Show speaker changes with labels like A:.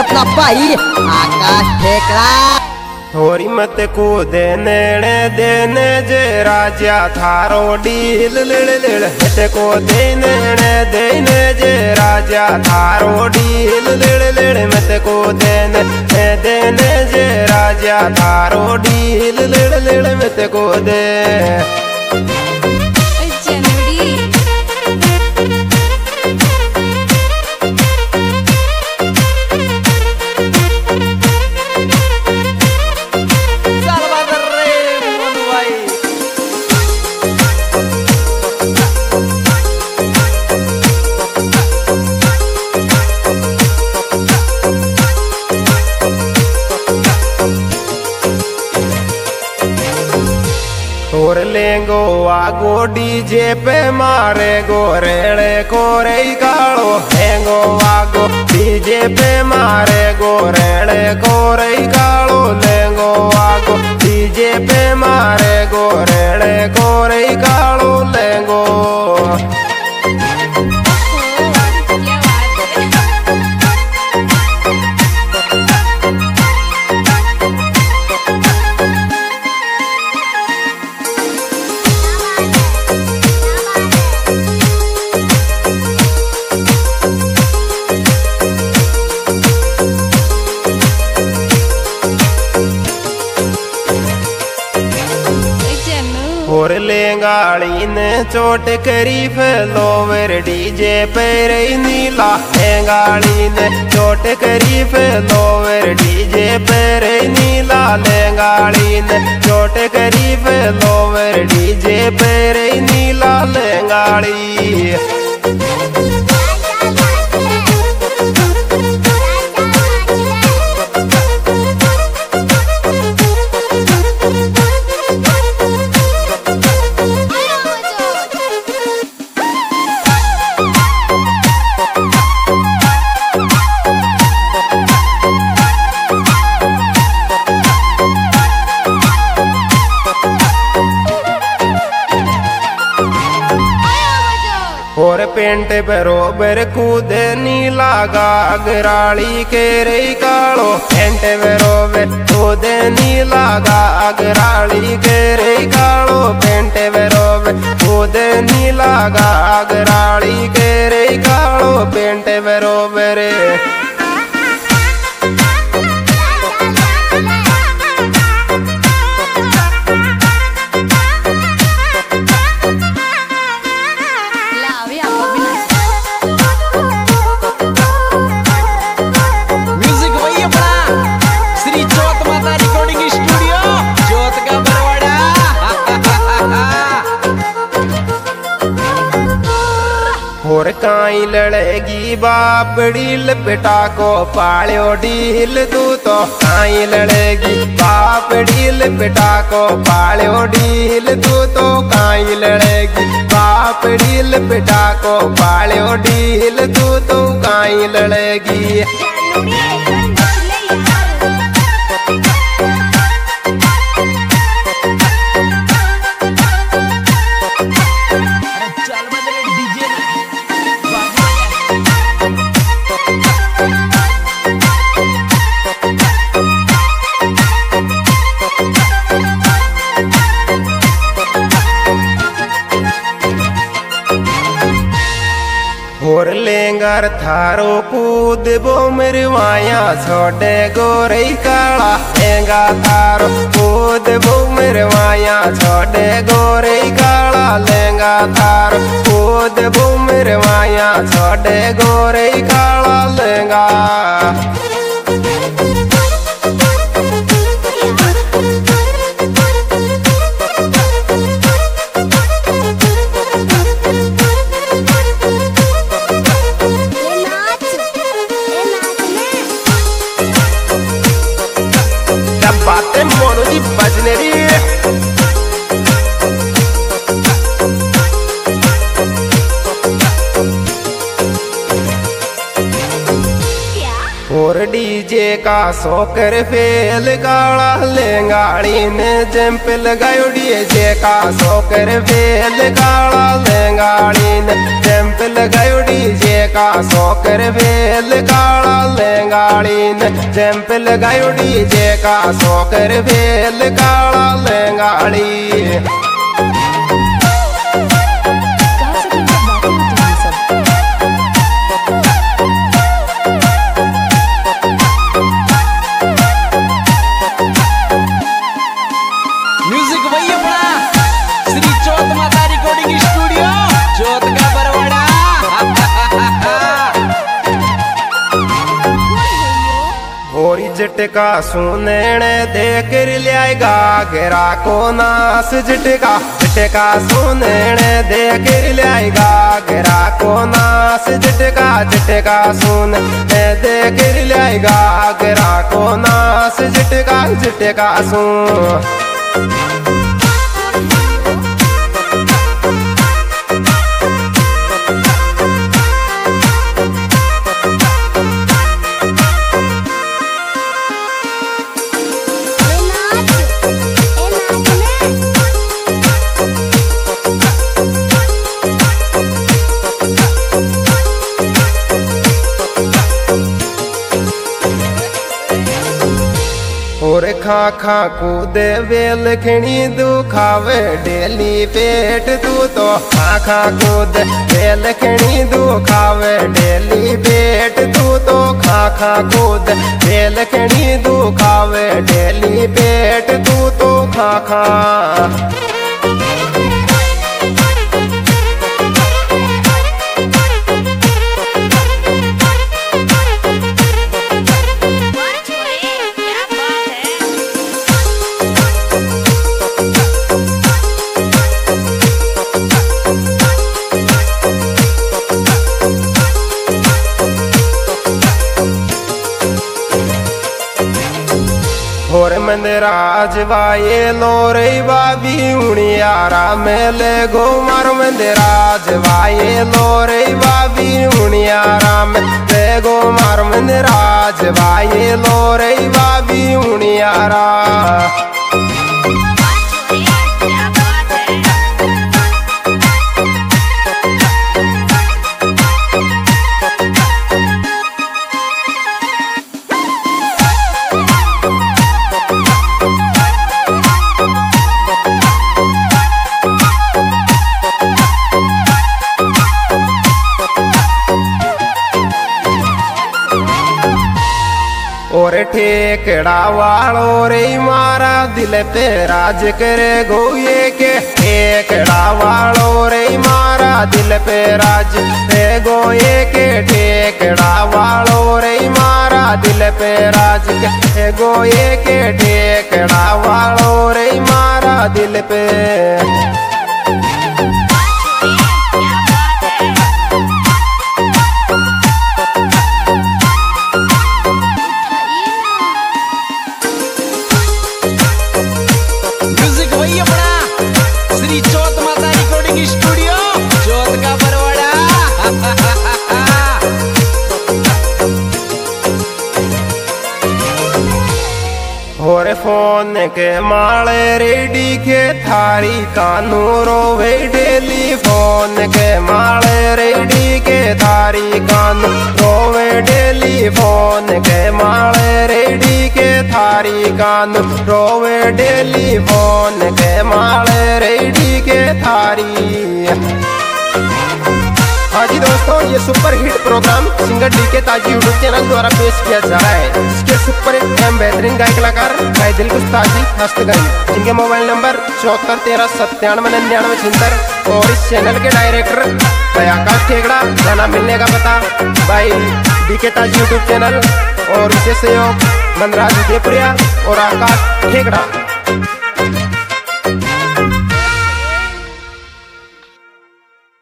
A: घरातला बाई आकाश ठेकला
B: थोरी मत कूदे नेणे देने जे राजा थारो डील लिल लिल हट को देने देने जे राजा थारो डील लिल लिल मत को देने देने जे राजा थारो डील लिल लिल मत को दे और लेंगो आगो डीजे पे मारे गोरेड़े कोरे कालो लेंगो आगो डीजे पे मारे गोरेड़े कोरे कालो लेंगो आगो डीजे पे मारे गोरेड़े कोरे कालो लेंगो और लेंगाड़ी ने चोट करी फेलोवर डीजे पे रही नीला लेंगाड़ी ने चोट करी फेलोवर डीजे पे रही नीला लेंगाड़ी ने चोट करी फेलोवर डीजे पे रही नीला लेंगाड़ी और पेंट बरोबर कूदे नीला गागराली के रही कालो पेंट बरोबर कूदे नीला गागराली के रही कालो पेंट बरोबर कूदे नीला गागराली के रही कालो पेंट बरोबर और काई लड़ेगी बापड़ी लपेटा को पालियो डील तू तो काई लड़ेगी बापड़ी लपेटा को पालियो डील तू तो काई लड़ेगी बापड़ी लपेटा को पालियो डील तू तो काई लड़ेगी और लेंगर थारो कूद बो मरवाया छोटे गोरे काला लेंगा थारो कूद बो मरवाया छोटे गोरे काला लेंगा थारो कूद बो मरवाया छोटे गोरे काला लेंगा बातें मोनो जी बजने और डीजे का सोकर फेल काला लेंगाड़ी ने जंप लगायो डीजे का सोकर फेल काला लेंगाड़ी ने जंप लगायो डीजे का सोकर फेल काला लेंगाड़ी ने जंप लगायो डीजे का सोकर फेल काला लेंगाड़ी। होरी झटका सुनेने देकर लियाएगा घेरा को नास झटका झटका सुनेने देकर लियाएगा घेरा को नास झटका झटका सुन देकर लियाएगा घेरा को नास झटका झटका सुन। और खा खा कूदे वेल खणी दुखावे डेली पेट तू तो खा खा कूद वेल खणी दुखावे डेली पेट तू तो खा खा कूद वेल खणी दुखावे डेली पेट तू तो खा खा। और मंदराज वाये लोरे बाबी उड़ियारा मेले गो मार मंदराज वाये लोरे बाबी उड़ियारा मेले गो मार मंदराज वाये लोरे बाबी उड़ियारा। और ठेकड़ा वालो रे मारा दिल पे राज करे गोये के ठेकड़ा वालो रे मारा दिल पे राज रे गोये के ठेकड़ा वालो रे मारा दिल पे राज के गोये के ठेकड़ा वालो रे मारा दिल पे। और फोन के माले रेडी के थारी कानू रोवे डेली फोन के माले रेडी के थारी कानू रोवे डेली फोन के माले रेडी के थारी कानू रोवे डेली फोन के माले रेडी के थारी। हाँ जी दोस्तों, ये super hit programme singer DK Taji YouTube channel द्वारा पेश किया जा रहा है, जिसके सुपर हिट एवं बेहतरीन गायक कलाकार भाई दिलकुश ताजी हस्तगंज, जिनके मोबाइल नंबर 7413979976 और इस चैनल के डायरेक्टर भाई आकाश ठेकड़ा। गाना मिलने का पता भाई डीके ताजी यूट्यूब चैनल और विशेष सहयोग मंदराज उदयपुरिया और आकाश ठेकड़ा।